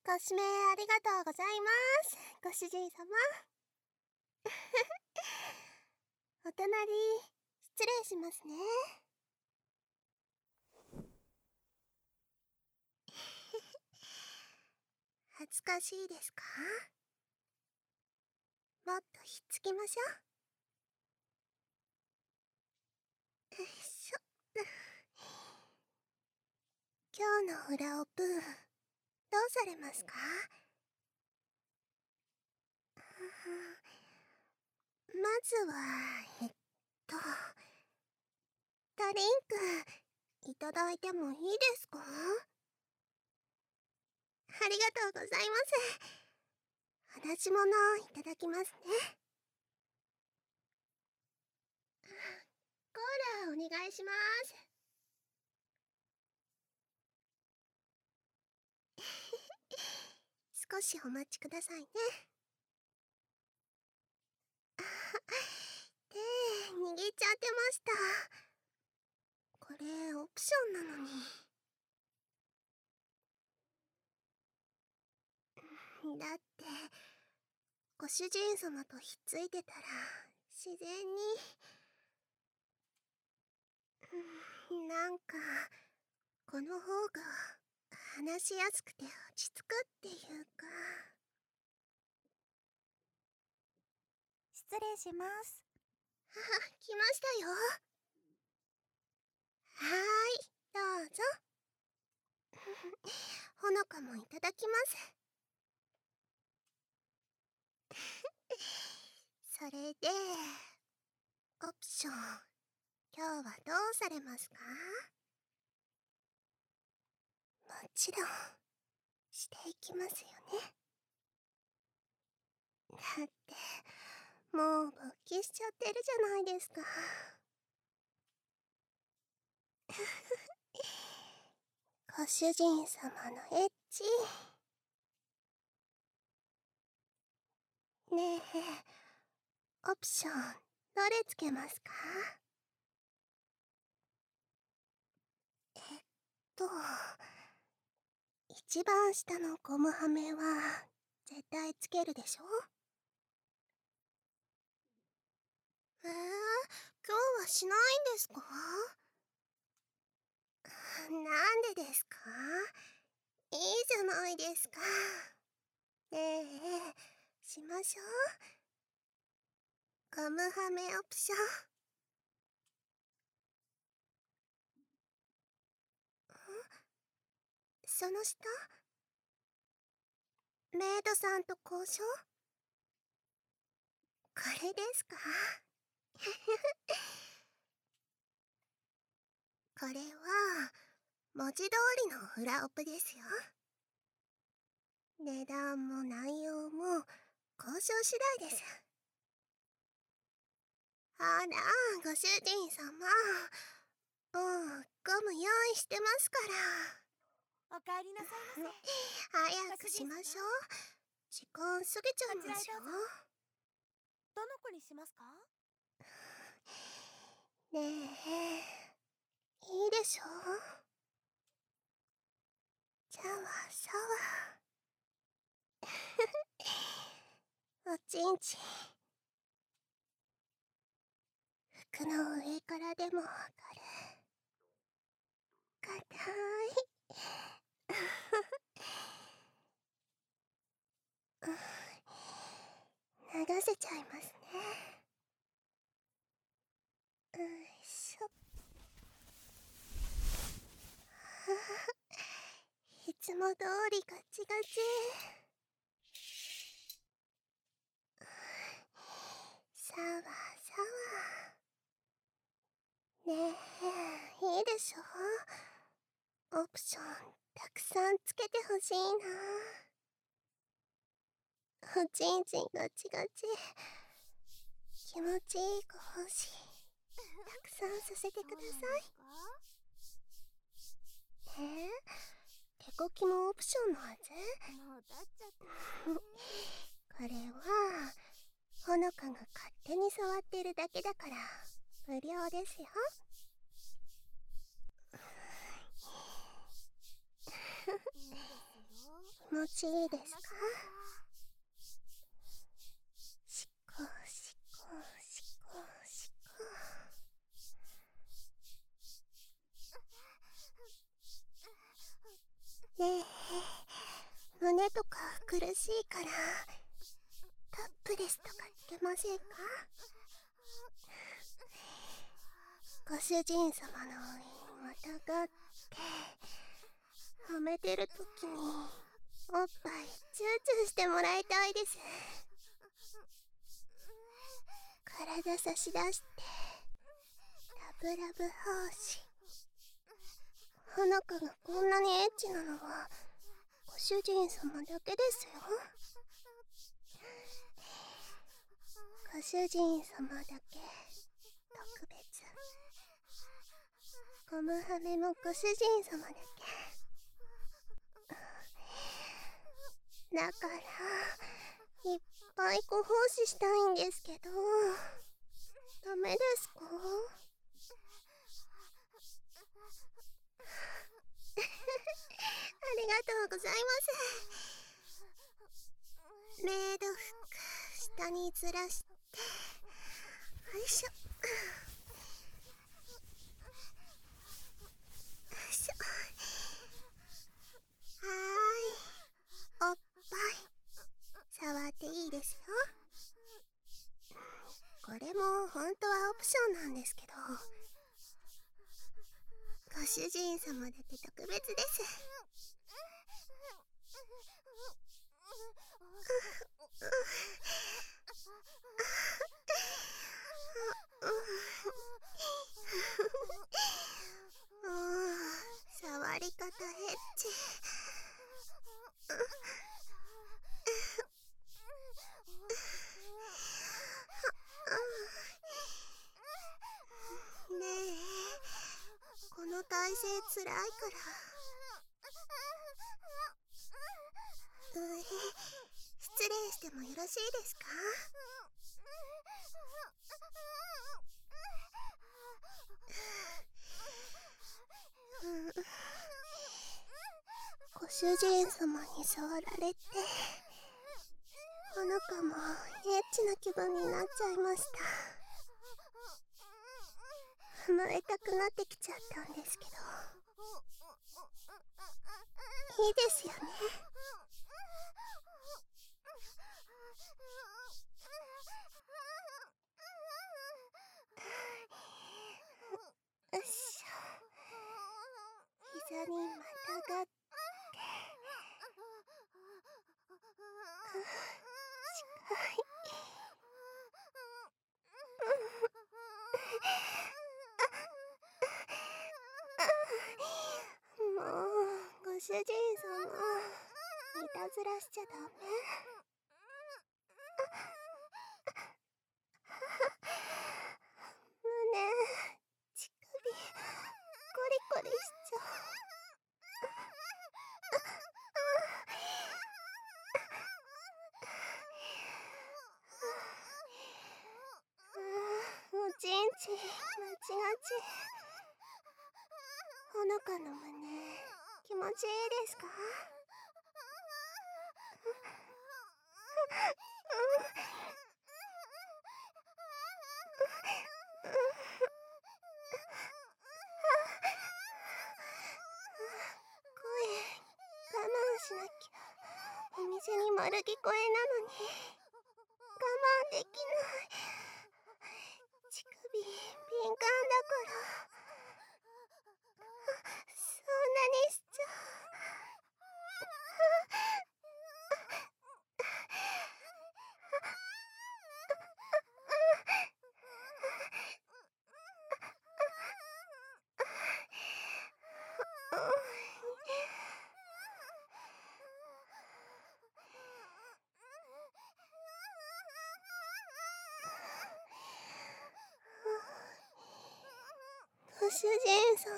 ご指名ありがとうございます、ご主人様。お隣、失礼しますね。恥ずかしいですか？もっとひっつきましょう。よいしょ。今日のフラオプー、どうされますか？まずは、ドリンク、いただいてもいいですか？ありがとうございます。話し物いただきますね。コーラお願いします。少しお待ちくださいね。手握っちゃってました。これオプションなのに。だってご主人様とひっついてたら自然になんかこの方が話しやすくて落ち着くっていうか。 失礼します。 来ましたよ。はーい、どうぞ。ほのかもいただきます。それでオプション、今日はどうされますか？もちろんしていきますよね。だってもう勃起しちゃってるじゃないですか。ご主人様のエッチ。ねえ、オプションどれつけますか？えっと一番下のゴムはめは絶対つけるでしょ？今日はしないんですか？なんでですか？いいじゃないですか。ねえ、しましょう。ゴムはめオプション。その下、メイドさんと交渉？これですか？これは文字通りのフラオプですよ。値段も内容も交渉次第です。あら、ご主人様。ゴム用意してますから。 おかえりなさいませ。 早くしましょう。時間過ぎちゃいますよ。 どの子にしますか？ ねえ、いいでしょう。シャワーシャワー。おちんちん、服の上からでもわかる。かたい。流せちゃいますね。よいしょ。いつも通りガチガチ。シャワーシャワー。ねえ、いいでしょ？オプションたくさんつけてほしいな。おちんちんガチガチ。気持ちいいご奉仕たくさんさせてください。手こきもオプションのはず？ もう経っちゃってこれはほのかが勝手に触ってるだけだから無料ですよ。気持持ちいいですか？しこしこしこしこ。ねえ、胸とか苦しいからタップレスとかつけませんか？ご主人様の上にまたがってはめてるときにおっぱいチューチューしてもらいたいです。体差し出してラブラブ奉仕。花香がこんなにエッチなのはご主人様だけですよ。ご主人様だけ特別。ゴムはめもご主人様だけ。だからいっぱいご奉仕したいんですけど、ダメですか？ありがとうございます。メイド服下にずらして、よいしょ。よいしょ。おっぱい触っていいですよ。これも本当はオプションなんですけど、ご主人様だけ特別です。触り方エッチ。ねえ、この体勢つらいから失礼してもよろしいですか？ご主人様に触られてほのかもエッチな気分になっちゃいました。甘えたくなってきちゃったんですけど、いいですよね。よいしょ。膝にまたがって近い。もうご主人様、いたずらしちゃダメ。胸、乳首、コリコリしちゃう。おちんちんまちがち。ほのかの胸気持ちいいですか？声我慢しなきゃ。お店に丸聞こえなのに我慢できない。乳首敏感だからそんなにしちゃう。ご主人様、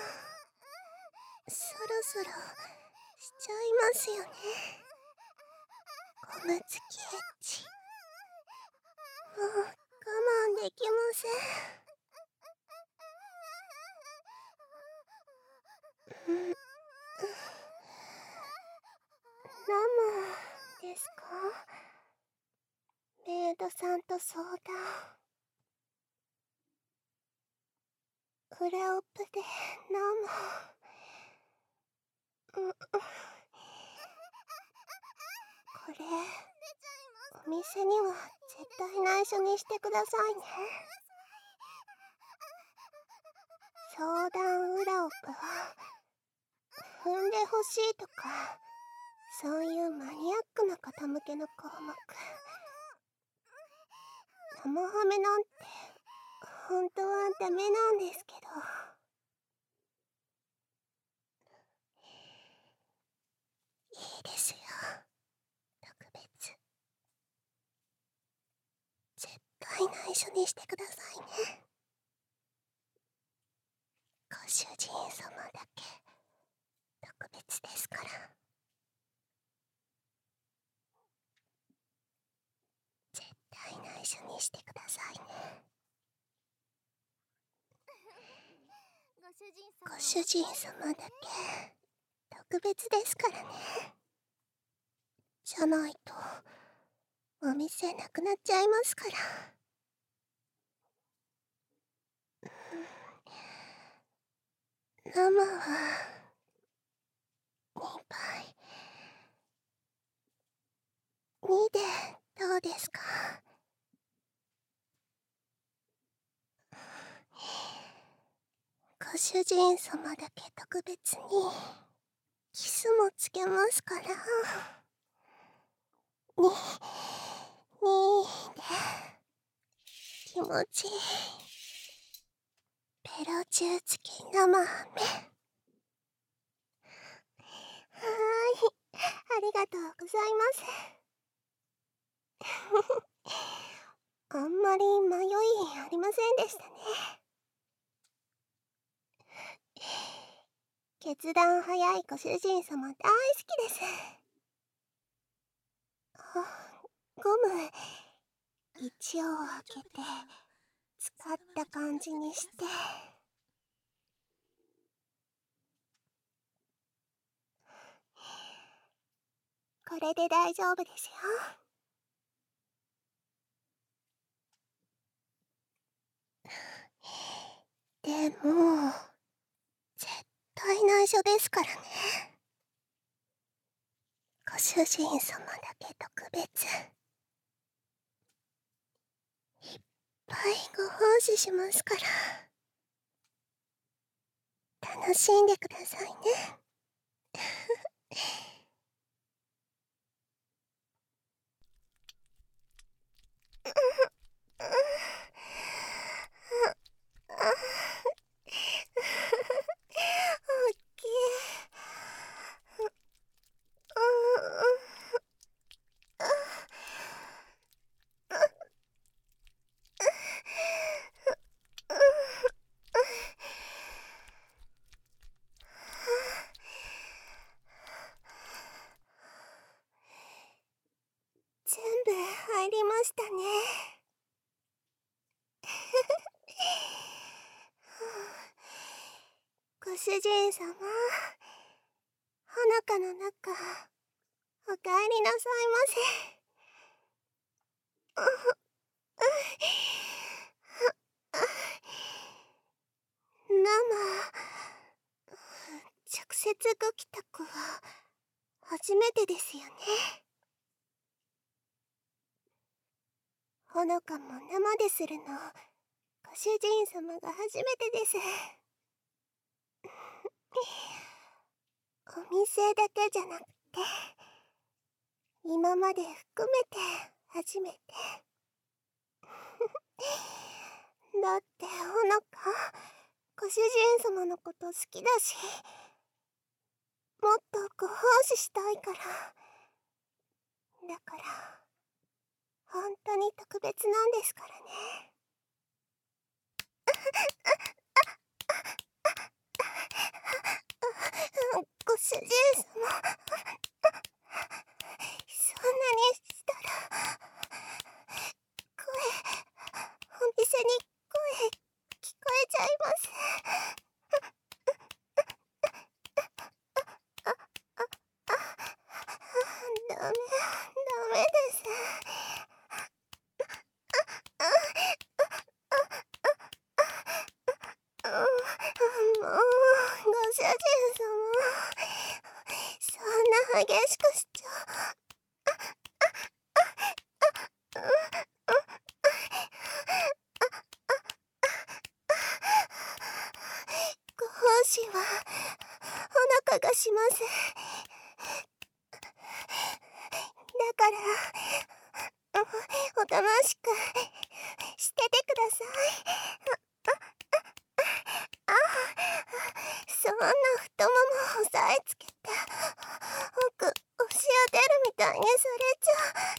そろそろしちゃいますよね。ゴムつきエッチ、もう我慢できません。なか？メイドさんと相談。裏オプで飲む。これ、お店には絶対内緒にしてくださいね。相談裏オプは、踏んでほしいとか、そういうマニアックな方向けの項目。生ハメなんて、本当はダメなんですけど。いいですよ。特別。絶対内緒にしてくださいね。ご主人様だけ特別ですから。絶対内緒にしてくださいね。ご主人様だけ特別ですからね。じゃないとお店なくなっちゃいますから。生は2杯2でどうですか？ご主人様だけ特別にキスもつけますから。にで気持ちいいペロチュー付き生飴。はありがとうございます。あんまり迷いありませんでしたね。決断早いご主人様大好きです。ゴム一応開けて使った感じにして。これで大丈夫ですよ。でも絶対内緒ですからね。ご主人様だけ特別。いっぱいご奉仕しますから。楽しんでくださいね。おっきい。全部入りましたね。ご主人様、ほのかの中、おかえりなさいませ。直接ご帰宅は初めてですよね。ほのかも生でするの、ご主人様が初めてです。お店だけじゃなくて、今まで含めて初めて。だってほのか、ご主人様のこと好きだし、もっとご奉仕したいから。だから、本当に特別なんですからね。ご主人様、そんなにしたら、お店に声聞こえちゃいます。ダメメです。もう、ご主人様、そんな激しくしちゃご奉仕はほのかがします。だからおとなしくしててください。そんな太ももを押さえつけて奥押し当てるみたいにされちゃ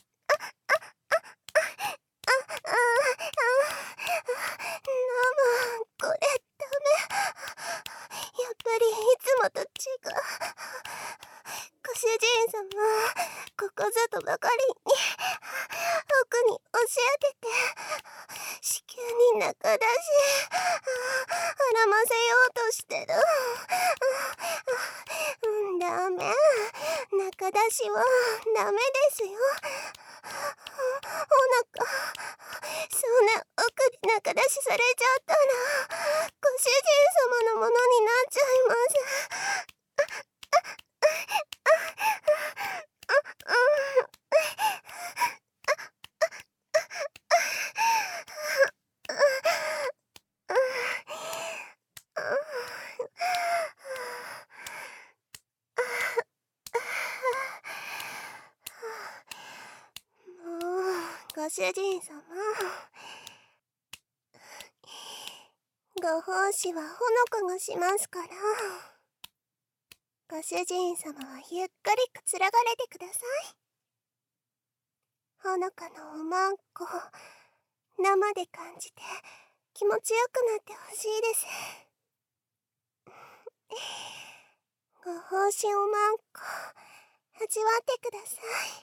これダメ。やっぱりいつもと違う。ご主人様、ここぞとばかりに奥に押し当てて子宮に中出し絡ませようとしてる。ダメ。中出しはダメですよ。お腹、そんな奥で中出しされちゃったらご主人様のものになっちゃいます。ご主人様、ご奉仕はほのかがしますから、ご主人様はゆっくりくつらがれてください。ほのかのおまんこ、生で感じて気持ちよくなってほしいです。ご奉仕おまんこ、味わってください。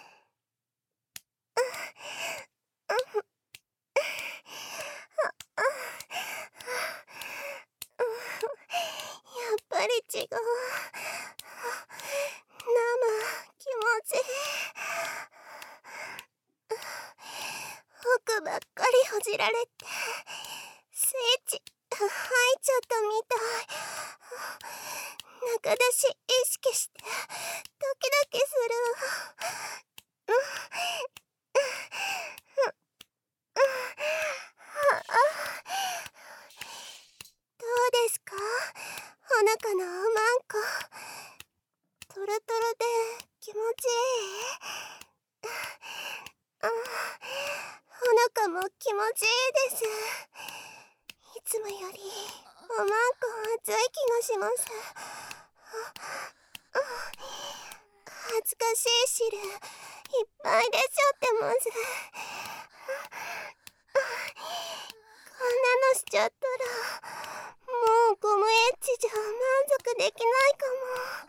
やっぱり違う。生、気持ちいい。奥ばっかりほじられてスイッチ入っちゃったみたい。中出し意識してドキドキする。どうですか、ほのかのおまんこ。トロトロで気持ちいい。ほのかも気持ちいいです。いつもよりおまんこ熱い気がします。恥ずかしい汁いっぱい出ちゃってます。こんなのしちゃったらもうゴムエッジじゃ満足できないかも。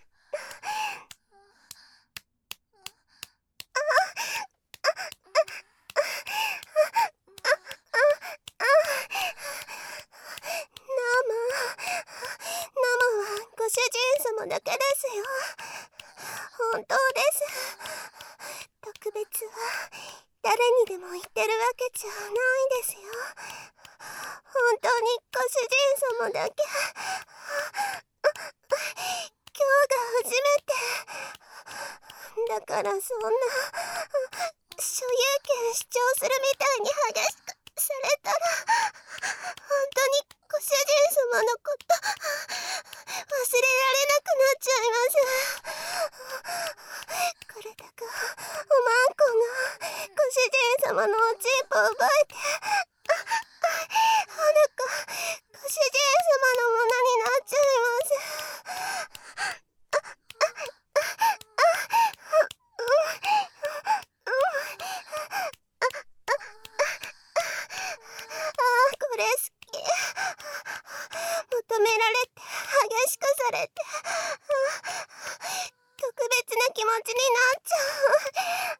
生はご主人様だけですよ。本当です。特別は誰にでも言ってるわけじゃないですよ。本当にご主人様だけ。今日が初めてだから、そんな所有権主張するみたいに激しくされたら本当にご主人様のこと忘れられなくなっちゃいます。これだかおまんこがご主人様のおちんぽを奪えてほのかご主人様のものになっちゃいます。これ好き。求められて激しくされて特別な気持ちになっちゃう。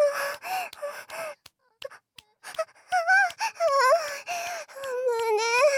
胸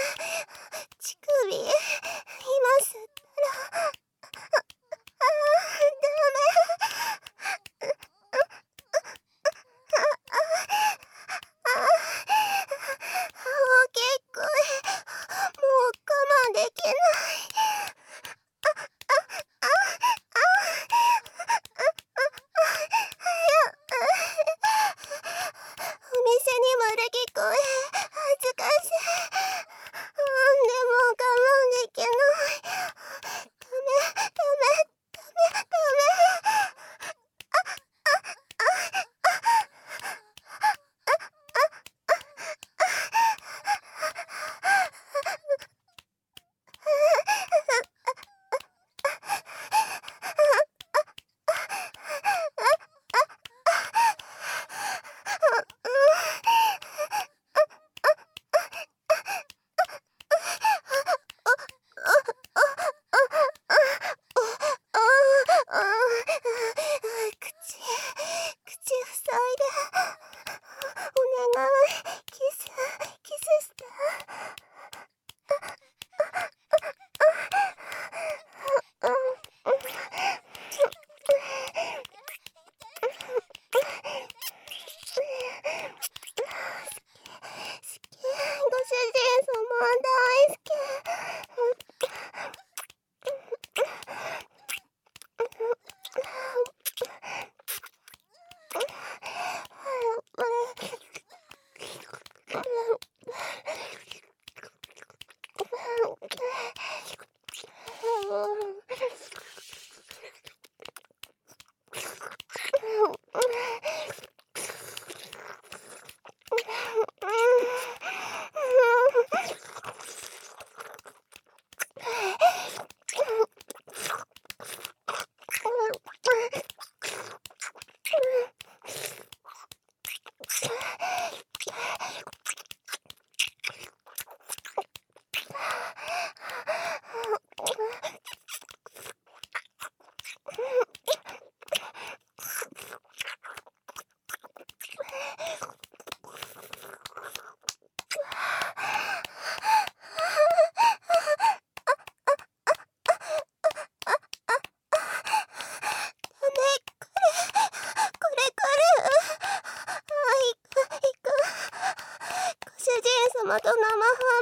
生ハメ、こんな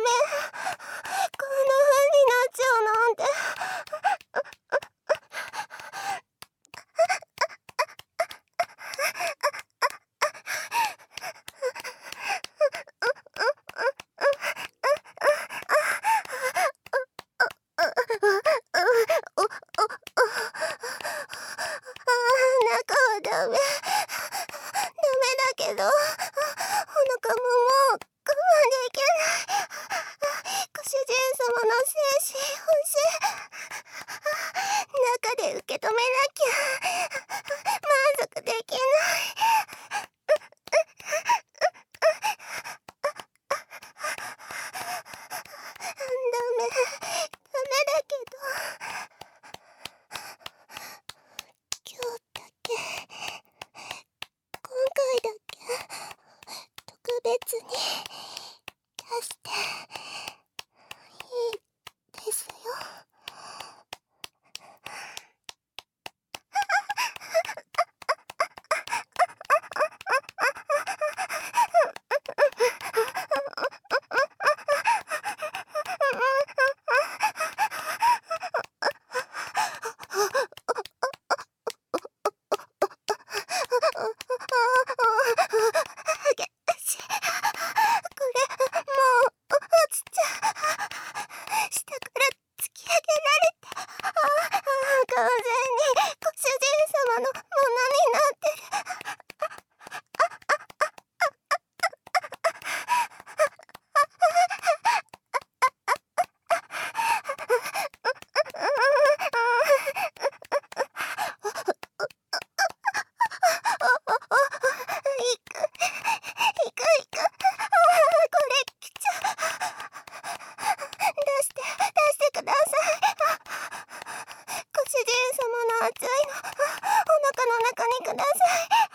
風になっちゃうなんて。中はダメだけど、お腹ももう我慢できない。ご主人様の精神欲しい。中で受け止めなきゃ満足できない。ダメだけど、今日だけ、今回だけ特別に出していいですよ。完全にご主人様のものになってる。行く。これ来ちゃう。出してください。ご主人様の熱いの、お腹の中にください。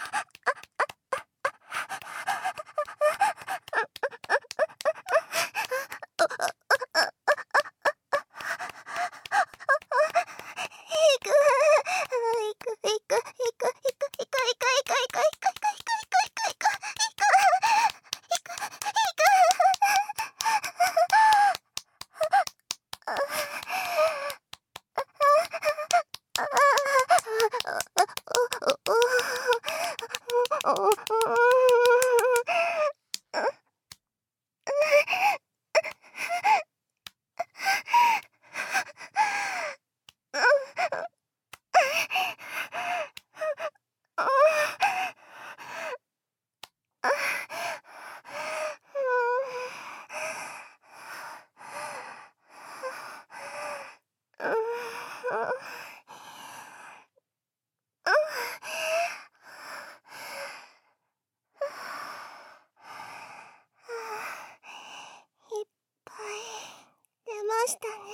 いっぱい出ましたね。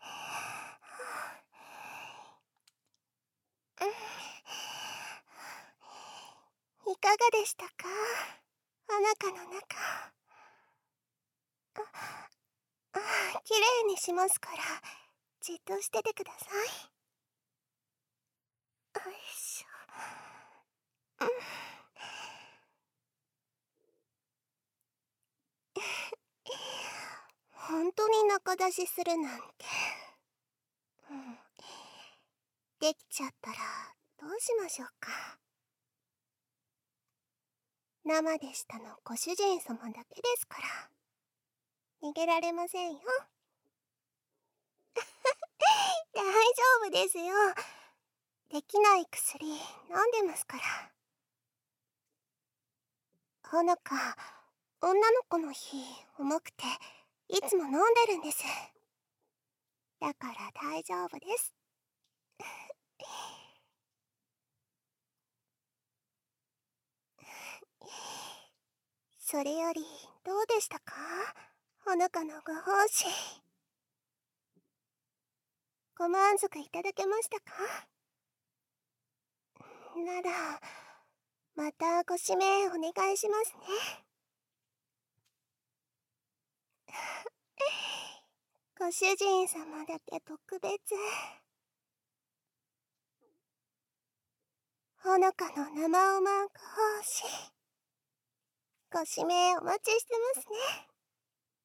いかがでしたか、お腹の中。きれいにしますから、じっとしててください。よいしょ。本当に中出しするなんて、できちゃったらどうしましょうか。生でしたのご主人様だけですから、逃げられませんよ。大丈夫ですよ。できない薬飲んでますから。ほのか、女の子の日重くていつも飲んでるんです。だから大丈夫です。それよりどうでしたか、ほのかのご奉仕。ご満足いただけましたか。ならまたご指名お願いしますね。ご主人様だけ特別。ほのかの生おまんご奉仕、ご指名お待ちしてますね。